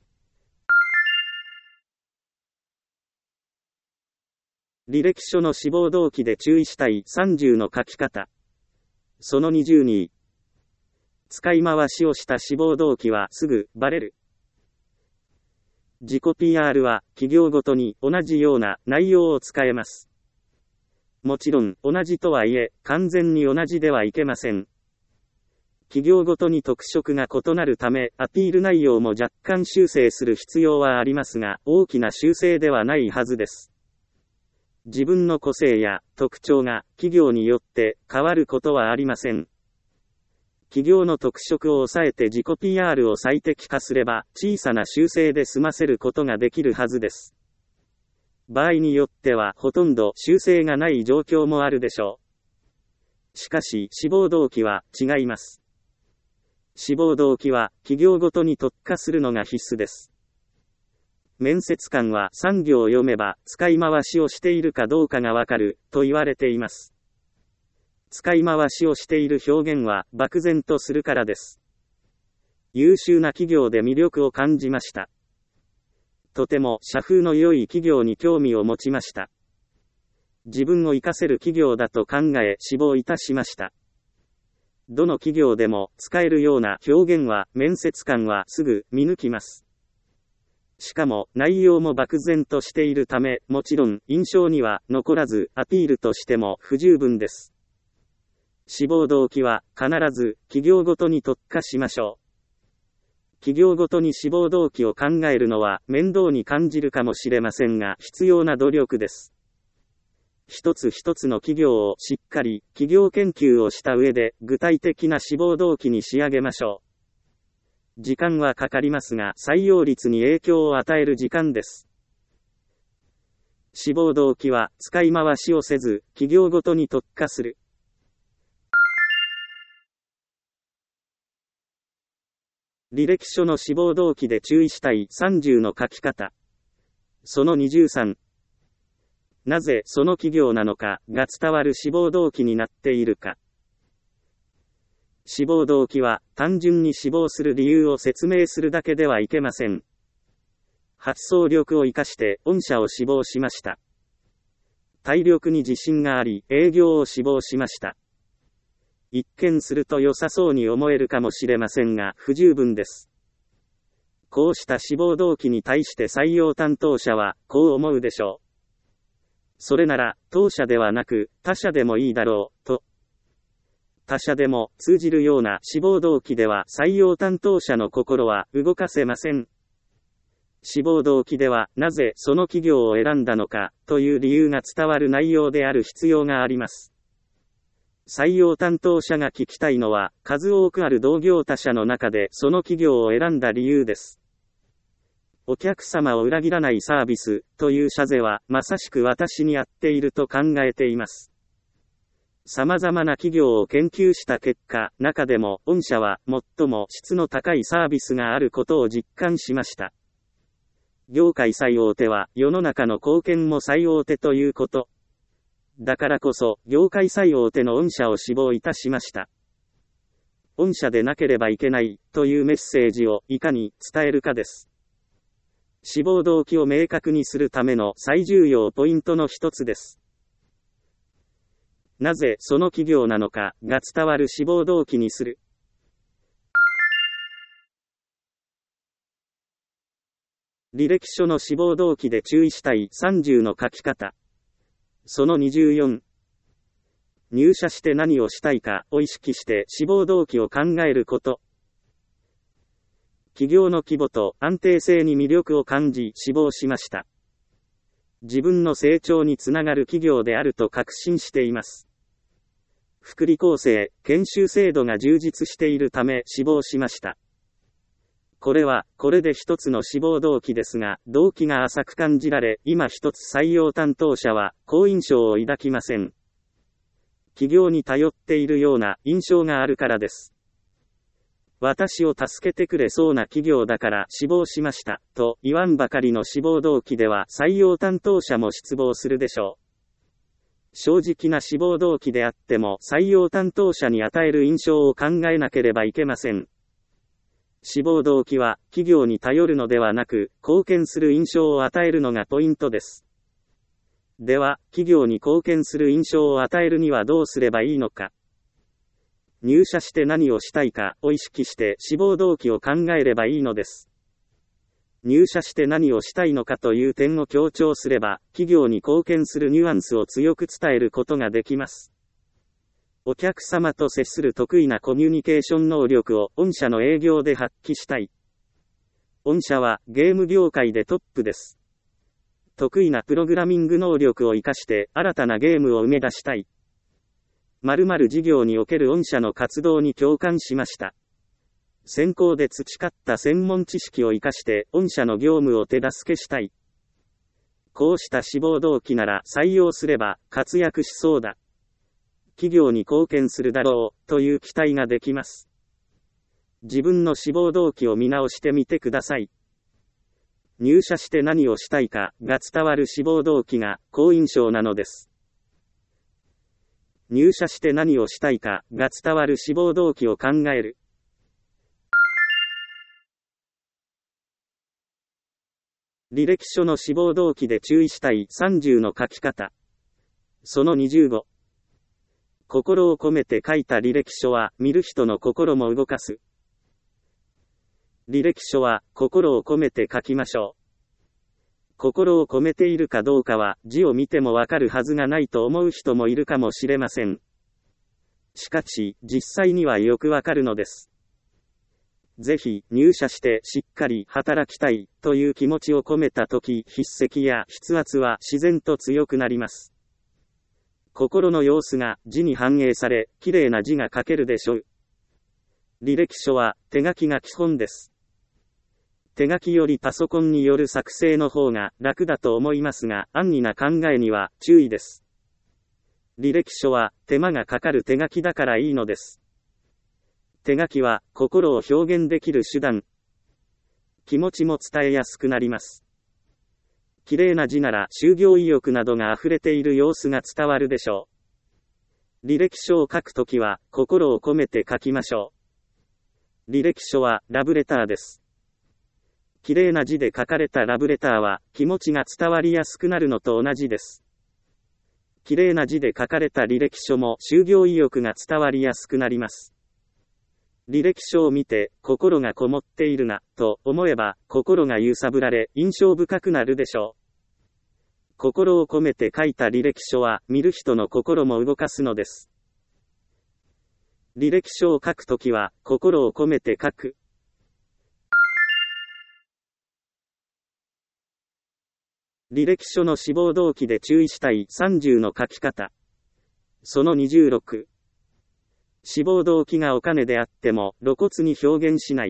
履歴書の志望動機で注意したい30の書き方。その22。使い回しをした志望動機はすぐバレる。自己 PR は企業ごとに同じような内容を使えます。もちろん同じとはいえ完全に同じではいけません。企業ごとに特色が異なるためアピール内容も若干修正する必要はありますが大きな修正ではないはずです。自分の個性や特徴が企業によって変わることはありません。企業の特色を抑えて自己 PR を最適化すれば小さな修正で済ませることができるはずです。場合によってはほとんど修正がない状況もあるでしょう。しかし志望動機は違います。志望動機は企業ごとに特化するのが必須です。面接官は3行を読めば使い回しをしているかどうかがわかると言われています。使い回しをしている表現は漠然とするからです。優秀な企業で魅力を感じました。とても社風の良い企業に興味を持ちました。自分を活かせる企業だと考え志望いたしました。どの企業でも使えるような表現は面接官はすぐ見抜きます。しかも内容も漠然としているため、もちろん印象には残らずアピールとしても不十分です。志望動機は必ず企業ごとに特化しましょう。企業ごとに志望動機を考えるのは面倒に感じるかもしれませんが必要な努力です。一つ一つの企業をしっかり企業研究をした上で具体的な志望動機に仕上げましょう。時間はかかりますが採用率に影響を与える時間です。志望動機は使い回しをせず企業ごとに特化する。履歴書の志望動機で注意したい30の書き方。その23。なぜその企業なのかが伝わる志望動機になっているか。志望動機は単純に志望する理由を説明するだけではいけません。発想力を生かして御社を志望しました。体力に自信があり営業を志望しました。一見すると良さそうに思えるかもしれませんが不十分です。こうした志望動機に対して採用担当者はこう思うでしょう。それなら当社ではなく他社でもいいだろうと。他社でも通じるような志望動機では採用担当者の心は動かせません。志望動機ではなぜその企業を選んだのかという理由が伝わる内容である必要があります。採用担当者が聞きたいのは数多くある同業他社の中でその企業を選んだ理由です。お客様を裏切らないサービスという社是はまさしく私に合っていると考えています。様々な企業を研究した結果、中でも御社は最も質の高いサービスがあることを実感しました。業界最大手は世の中の貢献も最大手ということ。だからこそ業界最大手の御社を志望いたしました。御社でなければいけないというメッセージをいかに伝えるかです。志望動機を明確にするための最重要ポイントの一つです。なぜその企業なのかが伝わる志望動機にする。履歴書の志望動機で注意したい30の書き方。その24。入社して何をしたいかを意識して志望動機を考えること。企業の規模と安定性に魅力を感じ志望しました。自分の成長につながる企業であると確信しています。福利厚生、研修制度が充実しているため志望しました。 これは、これで一つの志望動機ですが、動機が浅く感じられ、今一つ採用担当者は、好印象を抱きません。企業に頼っているような印象があるからです。私を助けてくれそうな企業だから志望しました、と言わんばかりの志望動機では採用担当者も失望するでしょう。正直な志望動機であっても採用担当者に与える印象を考えなければいけません。志望動機は企業に頼るのではなく、貢献する印象を与えるのがポイントです。では、企業に貢献する印象を与えるにはどうすればいいのか。入社して何をしたいかを意識して志望動機を考えればいいのです。入社して何をしたいのかという点を強調すれば、企業に貢献するニュアンスを強く伝えることができます。お客様と接する得意なコミュニケーション能力を御社の営業で発揮したい。御社はゲーム業界でトップです。得意なプログラミング能力を活かして新たなゲームを生み出したい。〇〇事業における御社の活動に共感しました。専攻で培った専門知識を活かして御社の業務を手助けしたい。こうした志望動機なら採用すれば活躍しそうだ。企業に貢献するだろうという期待ができます。自分の志望動機を見直してみてください。入社して何をしたいかが伝わる志望動機が好印象なのです。入社して何をしたいかが伝わる志望動機を考える。履歴書の志望動機で注意したい30の書き方。その25。心を込めて書いた履歴書は見る人の心も動かす。履歴書は心を込めて書きましょう。心を込めているかどうかは字を見てもわかるはずがないと思う人もいるかもしれません。しかし、実際にはよくわかるのです。ぜひ、入社してしっかり働きたいという気持ちを込めたとき、筆跡や筆圧は自然と強くなります。心の様子が字に反映され、綺麗な字が書けるでしょう。履歴書は手書きが基本です。手書きよりパソコンによる作成の方が楽だと思いますが、安易な考えには注意です。履歴書は手間がかかる手書きだからいいのです。手書きは心を表現できる手段。気持ちも伝えやすくなります。綺麗な字なら就業意欲などが溢れている様子が伝わるでしょう。履歴書を書くときは心を込めて書きましょう。履歴書はラブレターです。綺麗な字で書かれたラブレターは気持ちが伝わりやすくなるのと同じです。綺麗な字で書かれた履歴書も就業意欲が伝わりやすくなります。履歴書を見て心がこもっているなと思えば心が揺さぶられ印象深くなるでしょう。心を込めて書いた履歴書は見る人の心も動かすのです。履歴書を書くときは心を込めて書く。履歴書の志望動機で注意したい30の書き方。その26。志望動機がお金であっても露骨に表現しない。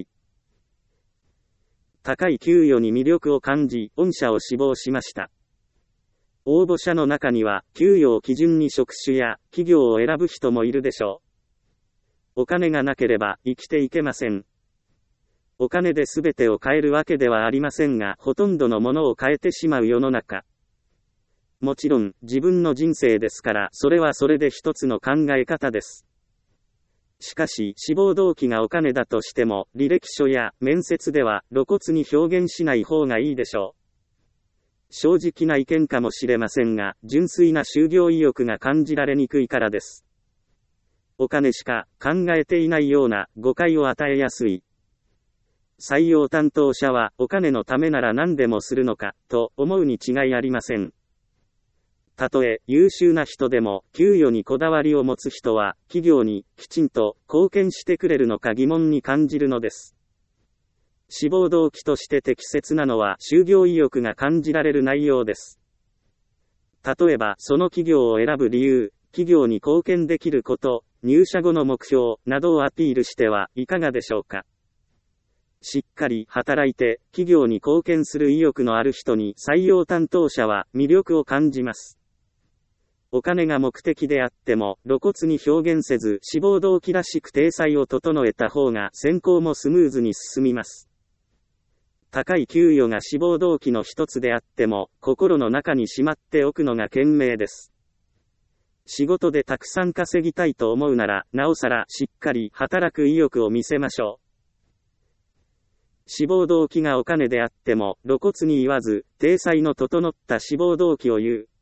高い給与に魅力を感じ、御社を志望しました。応募者の中には、給与を基準に職種や企業を選ぶ人もいるでしょう。お金がなければ生きていけません。お金で全てを変えるわけではありませんが、ほとんどのものを変えてしまう世の中。もちろん、自分の人生ですから、それはそれで一つの考え方です。しかし、志望動機がお金だとしても、履歴書や面接では露骨に表現しない方がいいでしょう。正直な意見かもしれませんが、純粋な就業意欲が感じられにくいからです。お金しか考えていないような誤解を与えやすい。採用担当者はお金のためなら何でもするのかと思うに違いありません。たとえ優秀な人でも給与にこだわりを持つ人は企業にきちんと貢献してくれるのか疑問に感じるのです。志望動機として適切なのは就業意欲が感じられる内容です。例えばその企業を選ぶ理由、企業に貢献できること、入社後の目標などをアピールしてはいかがでしょうか。 しっかり働いて企業に貢献する意欲のある人に採用担当者は魅力を感じます。お金が目的であっても露骨に表現せず志望動機らしく体裁を整えた方が選考もスムーズに進みます。高い給与が志望動機の一つであっても心の中にしまっておくのが賢明です。仕事でたくさん稼ぎたいと思うならなおさらしっかり働く意欲を見せましょう。志望動機がお金であっても露骨に言わず体裁の整った志望動機を言う。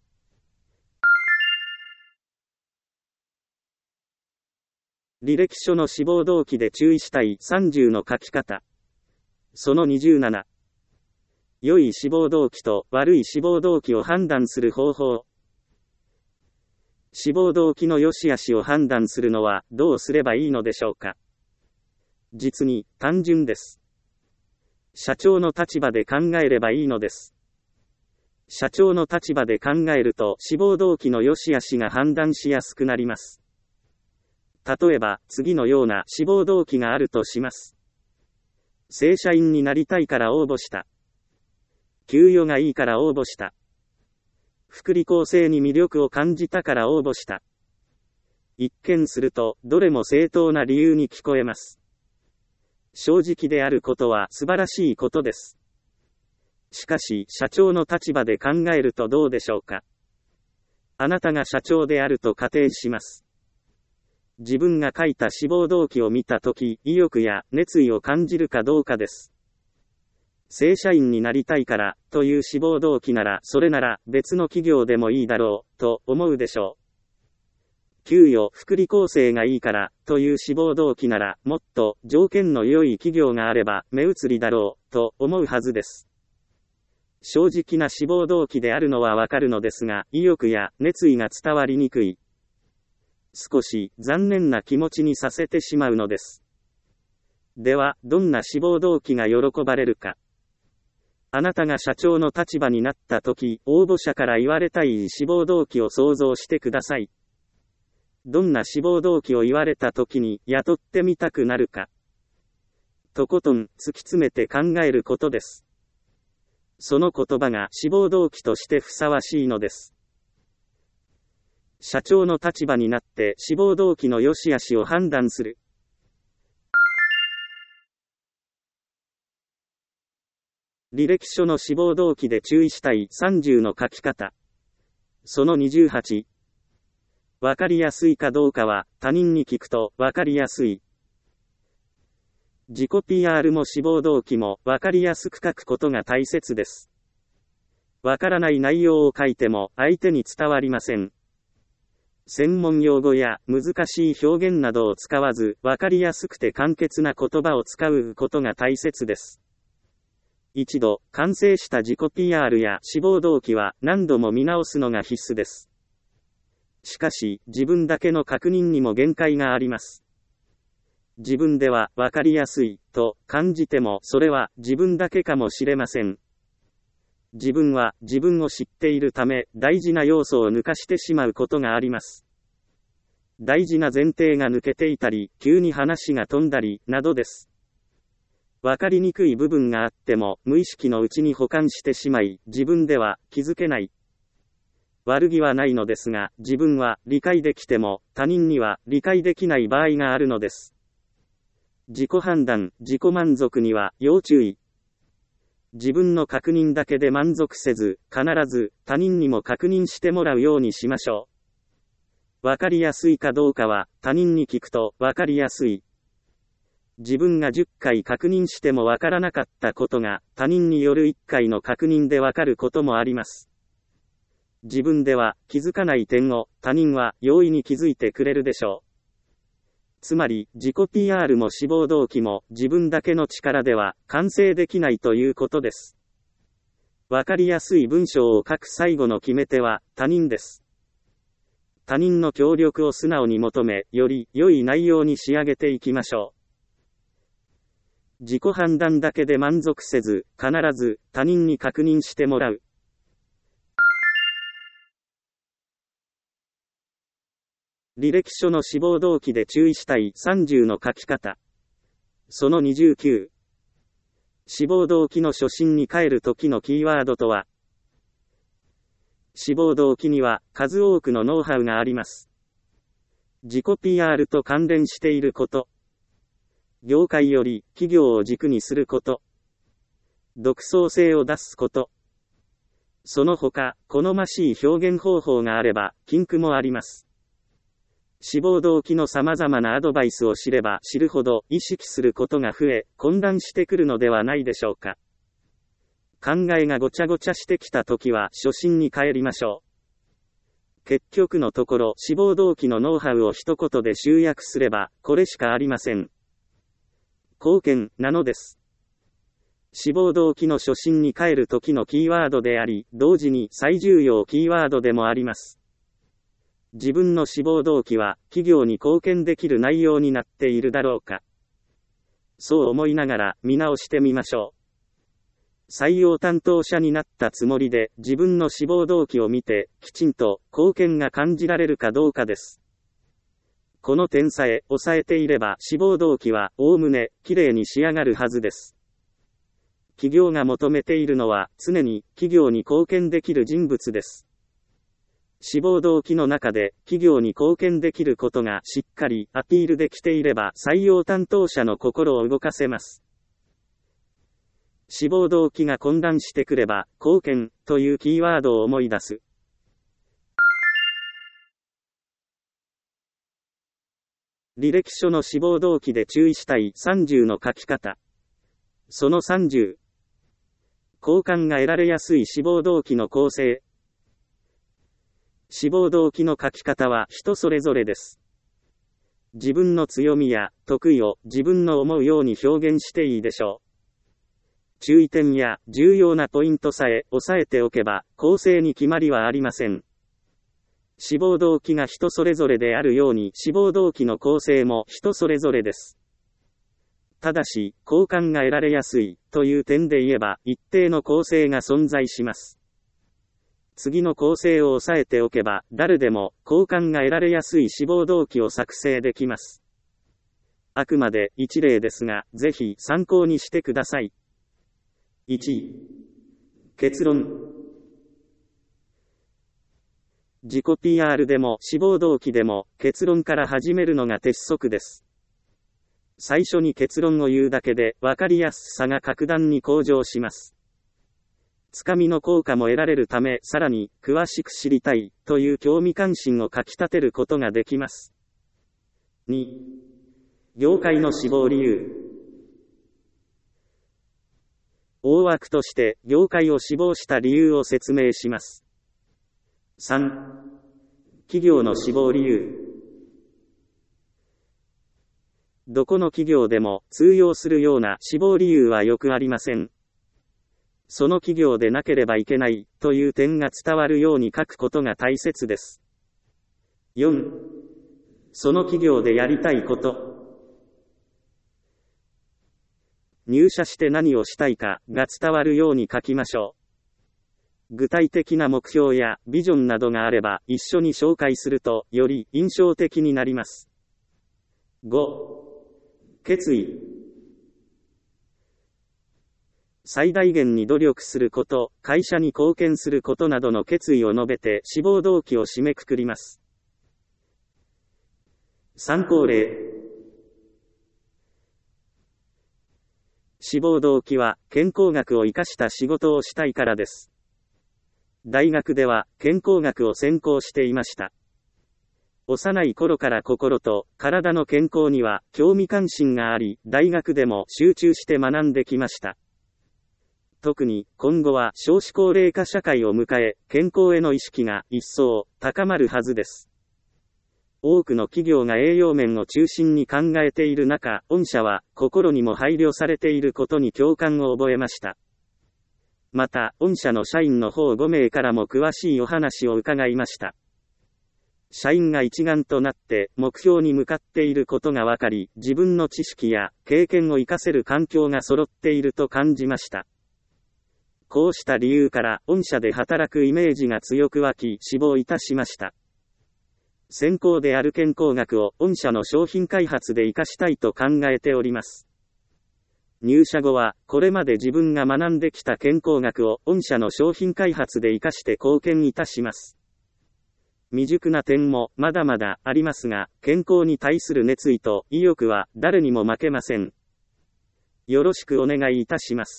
履歴書の志望動機で注意したい30の書き方。その27。良い志望動機と悪い志望動機を判断する方法。志望動機の良し悪しを判断するのはどうすればいいのでしょうか。実に単純です。社長の立場で考えればいいのです。社長の立場で考えると志望動機の良し悪しが判断しやすくなります。例えば、次のような志望動機があるとします。正社員になりたいから応募した。給与がいいから応募した。福利厚生に魅力を感じたから応募した。一見すると、どれも正当な理由に聞こえます。正直であることは素晴らしいことです。しかし、社長の立場で考えるとどうでしょうか。あなたが社長であると仮定します。自分が書いた志望動機を見たとき、意欲や熱意を感じるかどうかです。正社員になりたいから、という志望動機なら、それなら別の企業でもいいだろう、と思うでしょう。給与、福利厚生がいいから、という志望動機なら、もっと条件の良い企業があれば、目移りだろう、と思うはずです。正直な志望動機であるのはわかるのですが、意欲や熱意が伝わりにくい。少し残念な気持ちにさせてしまうのです。では、どんな志望動機が喜ばれるか。あなたが社長の立場になったとき、応募者から言われたい志望動機を想像してください。どんな志望動機を言われたときに雇ってみたくなるか。とことん突き詰めて考えることです。その言葉が志望動機としてふさわしいのです。社長の立場になって志望動機の良し悪しを判断する。履歴書の志望動機で注意したい30の書き方。その28。わかりやすいかどうかは他人に聞くとわかりやすい。自己 PR も志望動機もわかりやすく書くことが大切です。わからない内容を書いても相手に伝わりません。専門用語や難しい表現などを使わず、わかりやすくて簡潔な言葉を使うことが大切です。一度、完成した自己 PR や志望動機は何度も見直すのが必須です。しかし、自分だけの確認にも限界があります。自分ではわかりやすいと感じても、それは自分だけかもしれません。自分は自分を知っているため、大事な要素を抜かしてしまうことがあります。大事な前提が抜けていたり、急に話が飛んだり、などです。わかりにくい部分があっても、無意識のうちに保管してしまい、自分では気づけない。悪気はないのですが、自分は理解できても、他人には理解できない場合があるのです。自己判断、自己満足には要注意。自分の確認だけで満足せず、必ず他人にも確認してもらうようにしましょう。わかりやすいかどうかは他人に聞くとわかりやすい。自分が10回確認してもわからなかったことが他人による1回の確認でわかることもあります。自分では気づかない点を他人は容易に気づいてくれるでしょう。つまり、自己 PR も志望動機も自分だけの力では完成できないということです。わかりやすい文章を書く最後の決め手は他人です。他人の協力を素直に求め、より良い内容に仕上げていきましょう。自己判断だけで満足せず、必ず他人に確認してもらう。履歴書の志望動機で注意したい30の書き方。その29。 志望動機の初心に帰る時のキーワードとは、志望動機には数多くのノウハウがあります。自己 PR と関連していること。業界より企業を軸にすること。独創性を出すこと。その他、好ましい表現方法があれば、禁句もあります。志望動機の様々なアドバイスを知れば知るほど意識することが増え、混乱してくるのではないでしょうか。考えがごちゃごちゃしてきたときは初心に帰りましょう。結局のところ、志望動機のノウハウを一言で集約すれば、これしかありません。貢献なのです。志望動機の初心に帰る時のキーワードであり、同時に最重要キーワードでもあります。自分の志望動機は、企業に貢献できる内容になっているだろうか。そう思いながら見直してみましょう。採用担当者になったつもりで、自分の志望動機を見て、きちんと貢献が感じられるかどうかです。この点さえ抑えていれば、志望動機は、おおむね、きれいに仕上がるはずです。企業が求めているのは、常に、企業に貢献できる人物です。志望動機の中で、企業に貢献できることがしっかりアピールできていれば、採用担当者の心を動かせます。志望動機が混乱してくれば、貢献というキーワードを思い出す。履歴書の志望動機で注意したい30の書き方。その30。好感が得られやすい志望動機の構成。志望動機の書き方は人それぞれです。自分の強みや得意を自分の思うように表現していいでしょう。注意点や重要なポイントさえ押さえておけば構成に決まりはありません。志望動機が人それぞれであるように志望動機の構成も人それぞれです。ただし、好感が得られやすいという点で言えば一定の構成が存在します。次の構成を押さえておけば、誰でも好感が得られやすい志望動機を作成できます。あくまで一例ですが、ぜひ参考にしてください。1、結論。自己 PR でも志望動機でも結論から始めるのが鉄則です。最初に結論を言うだけで分かりやすさが格段に向上します。つかみの効果も得られるため、さらに詳しく知りたいという興味関心をかき立てることができます。2、業界の志望理由。大枠として業界を志望した理由を説明します。3、企業の志望理由。どこの企業でも通用するような志望理由はよくありません。その企業でなければいけないという点が伝わるように書くことが大切です。4、その企業でやりたいこと。入社して何をしたいかが伝わるように書きましょう。具体的な目標やビジョンなどがあれば一緒に紹介するとより印象的になります。5、決意。最大限に努力すること、会社に貢献することなどの決意を述べて志望動機を締めくくります。参考例。志望動機は健康学を生かした仕事をしたいからです。大学では健康学を専攻していました。幼い頃から心と体の健康には興味関心があり、大学でも集中して学んできました。特に今後は少子高齢化社会を迎え、健康への意識が一層高まるはずです。多くの企業が栄養面を中心に考えている中、御社は心にも配慮されていることに共感を覚えました。また、御社の社員の方5名からも詳しいお話を伺いました。社員が一丸となって目標に向かっていることが分かり、自分の知識や経験を活かせる環境が揃っていると感じました。こうした理由から、御社で働くイメージが強く湧き、志望いたしました。専攻である健康学を御社の商品開発で活かしたいと考えております。 入社後は、これまで自分が学んできた健康学を御社の商品開発で活かして貢献いたします。未熟な点もまだまだありますが、健康に対する熱意と意欲は誰にも負けません。よろしくお願いいたします。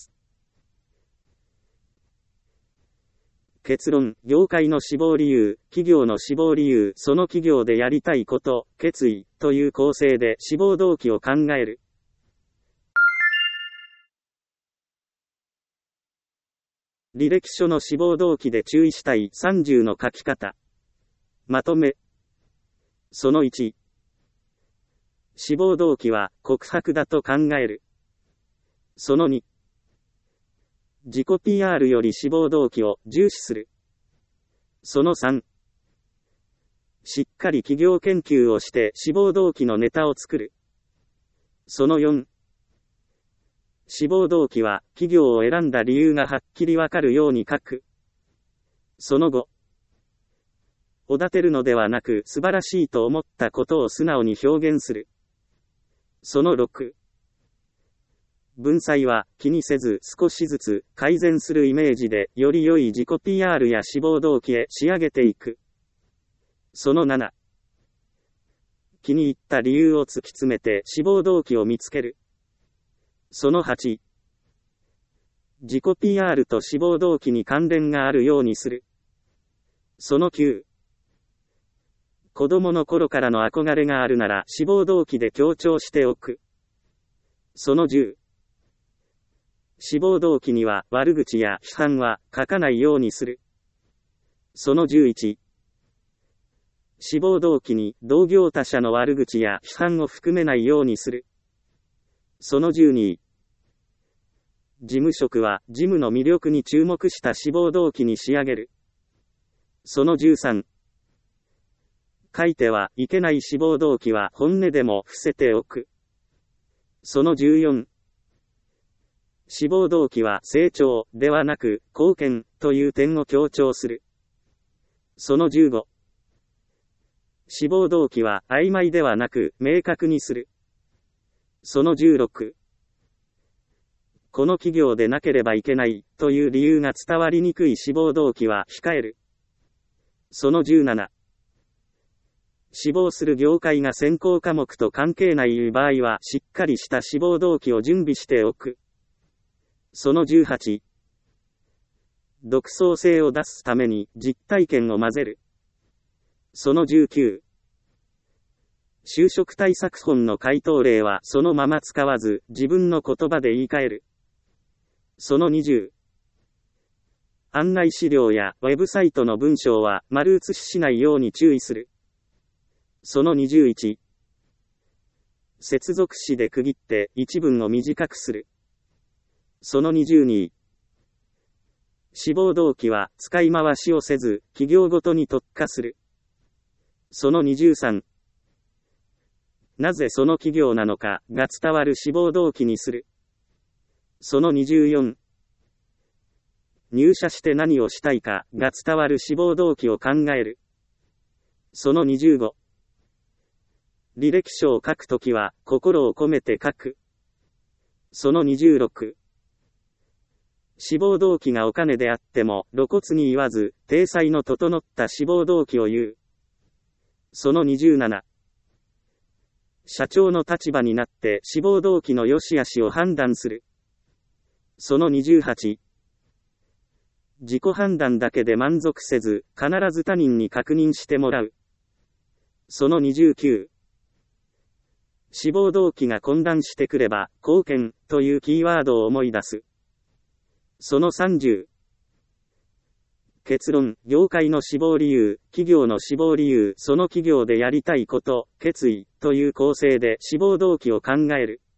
結論、業界の志望理由、企業の志望理由、その企業でやりたいこと、決意という構成で志望動機を考える。履歴書の志望動機で注意したい30の書き方。まとめ。その1。志望動機は告白だと考える。その2。自己 PR より志望動機を重視する。その3。しっかり企業研究をして志望動機のネタを作る。その4。志望動機は企業を選んだ理由がはっきりわかるように書く。その5。おだてるのではなく素晴らしいと思ったことを素直に表現する。その6。文才は気にせず少しずつ改善するイメージでより良い自己 PR や志望動機へ仕上げていく。その7。気に入った理由を突き詰めて志望動機を見つける。その8。自己 PR と志望動機に関連があるようにする。その9。子供の頃からの憧れがあるなら志望動機で強調しておく。その10。志望動機には悪口や批判は書かないようにする。その11。志望動機に同業他社の悪口や批判を含めないようにする。その12。事務職は事務の魅力に注目した志望動機に仕上げる。その13。書いてはいけない志望動機は本音でも伏せておく。その14。志望動機は成長ではなく貢献という点を強調する。その15。志望動機は曖昧ではなく明確にする。その16。この企業でなければいけないという理由が伝わりにくい志望動機は控える。その17。志望する業界が専攻科目と関係ない場合はしっかりした志望動機を準備しておく。その18。独創性を出すために実体験を混ぜる。その19。就職対策本の回答例はそのまま使わず自分の言葉で言い換える。その20。案内資料やウェブサイトの文章は丸写ししないように注意する。その21。接続詞で区切って一文を短くする。その22。志望動機は使い回しをせず企業ごとに特化する。その23。なぜその企業なのかが伝わる志望動機にする。その24。入社して何をしたいかが伝わる志望動機を考える。その25。履歴書を書くときは心を込めて書く。その26。志望動機がお金であっても露骨に言わず体裁の整った志望動機を言う。その27。社長の立場になって志望動機の良し悪しを判断する。その28。自己判断だけで満足せず必ず他人に確認してもらう。その29。志望動機が混乱してくれば貢献というキーワードを思い出す。その30。結論、業界の志望理由、企業の志望理由、その企業でやりたいこと、決意という構成で志望動機を考える。